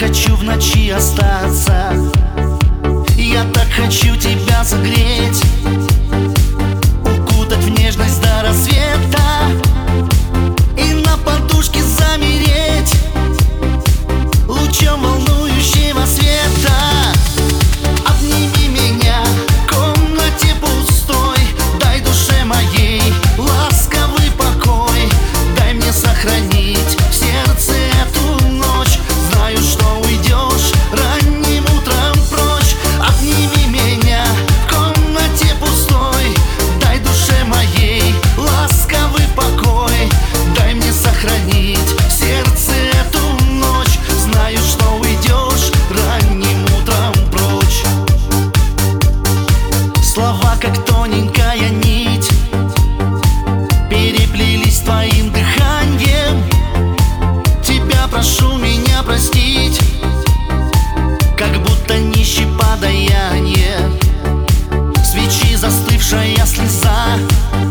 хочу в ночи остаться, я так хочу тебя согреть, укутать в нежность до рассвета и на подушке замереть лучом волнующего света. Обними меня в комнате пустой, дай душе моей ласковый покой, дай мне сохранить в сердце эту ночь. Знаю, что уйдешь ранним утром прочь. Обними меня в комнате пустой, дай душе моей ласковый покой, дай мне сохранить в сердце эту ночь. Знаю, что уйдешь ранним утром прочь. Слова, как тоненькая нить, переплелись твоим дыханием. Тебя прошу меня простить, как будто нищий подаяние. Свечи застывшая слеза,